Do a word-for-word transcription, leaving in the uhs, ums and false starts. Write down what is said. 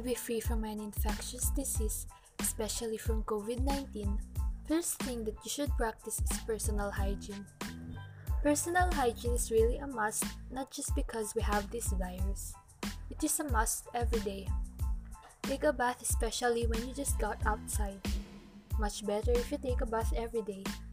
To be free from an infectious disease, especially from COVID nineteen, first thing that you should practice is personal hygiene. Personal hygiene is really a must, not just because we have this virus. It is a must every day. Take a bath especially when you just got outside. Much better if you take a bath every day.